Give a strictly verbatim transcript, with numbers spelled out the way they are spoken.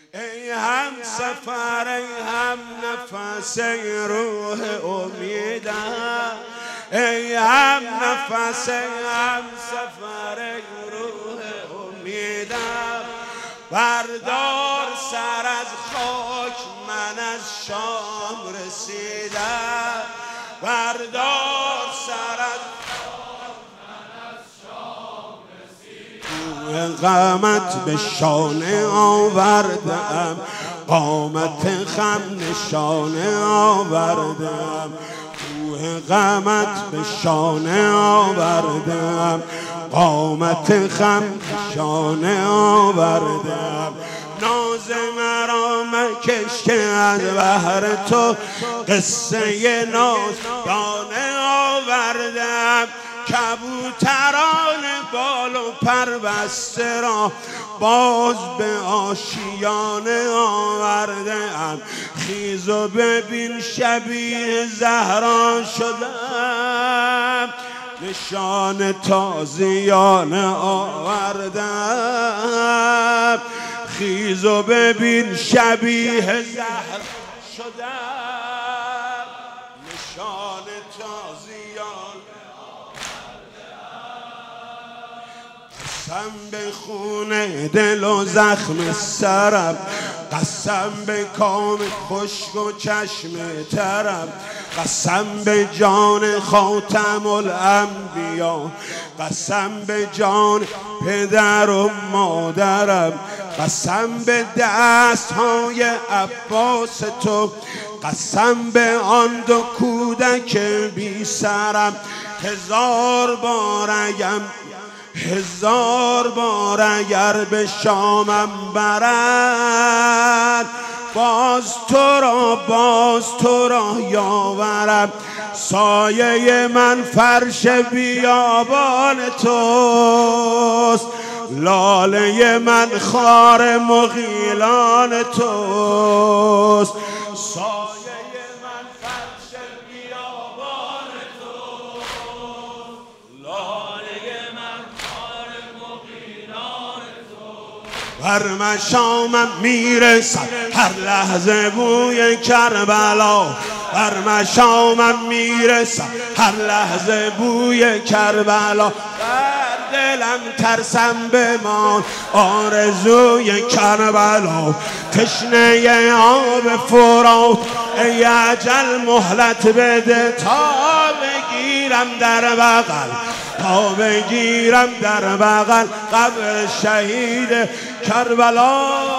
ای هم سفر ای هم نفس ای روح امیدم، ای هم نفس ای هم سفر ای روح امیدم. بردار سر از خاک من از شام رسیدم، بردار سر از خاک من از شام رسیدم. قامت به شانه آوردم، قامت خم نشانه آوردم، کوه قامت به شانه آوردم، قامت خم نشانه آوردم. ناز مرا مکش که از بهر تو قصه نازدانه آوردم. کبوتران بال و پر بسته را باز به آشیانه آوردم. خیز و ببین شبیه زهرا شدم، نشان تازیانه آوردم. خیز و ببین شبیه زهرا شدم، نشان تازیانه قسم به خون دل و زخم سرم، قسم به کام خشک و چشم ترم، قسم به جان خاتم الانبیا، قسم به جان پدر و مادرم، قسم به دست های عباس تو، قسم به آن دو کودک بی سرم. هزار بار اگم هزار بار اگر به شامم برد، باز تو را باز تو را یاورم. سایه من فرش بیابان توست، لاله من خار مغیلان توست. سایه من فرش بیابان توست، لاله من خار مغیلان توست. بر مشامم میرسد هر لحظه بوی کربلا، بر مشامم میرسد هر لحظه بوی کربلا. دلم ترسم بمان آرزوی کربلا، تشنه آب فرات ای اجل مهلت بده تا بگیرم در بغل، تا بگیرم در بغل قبر شهید کربلا.